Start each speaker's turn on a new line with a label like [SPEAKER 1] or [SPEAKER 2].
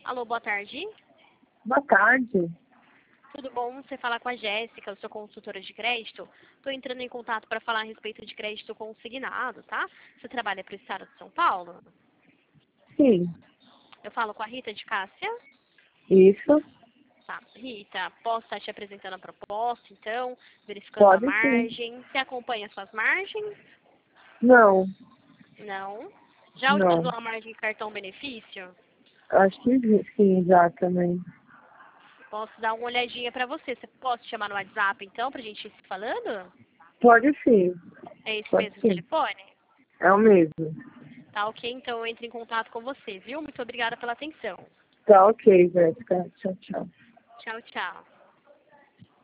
[SPEAKER 1] Alô, boa tarde.
[SPEAKER 2] Boa tarde.
[SPEAKER 1] Tudo bom? Você fala com a Jéssica, eu sou consultora de crédito. Estou entrando em contato para falar a respeito de crédito consignado, tá? Você trabalha para o estado de São Paulo?
[SPEAKER 2] Sim,
[SPEAKER 1] Eu falo com a Rita de Cássia.
[SPEAKER 2] isso.
[SPEAKER 1] Tá, Rita, posso estar te apresentando a proposta, então, verificando a
[SPEAKER 2] Pode sim.
[SPEAKER 1] margem. Você acompanha as suas margens?
[SPEAKER 2] Não,
[SPEAKER 1] Não. Já utilizou
[SPEAKER 2] não.
[SPEAKER 1] a margem cartão benefício?
[SPEAKER 2] Acho que sim, já também.
[SPEAKER 1] Posso dar uma olhadinha para você. Você pode chamar no WhatsApp, então, para a gente ir se falando?
[SPEAKER 2] Pode sim.
[SPEAKER 1] É esse
[SPEAKER 2] Pode
[SPEAKER 1] mesmo
[SPEAKER 2] sim.
[SPEAKER 1] telefone?
[SPEAKER 2] É o mesmo.
[SPEAKER 1] Tá ok, então eu entro em contato com você, viu? Muito obrigada pela atenção.
[SPEAKER 2] Tá ok, Jéssica. Tchau, tchau.
[SPEAKER 1] Tchau, tchau.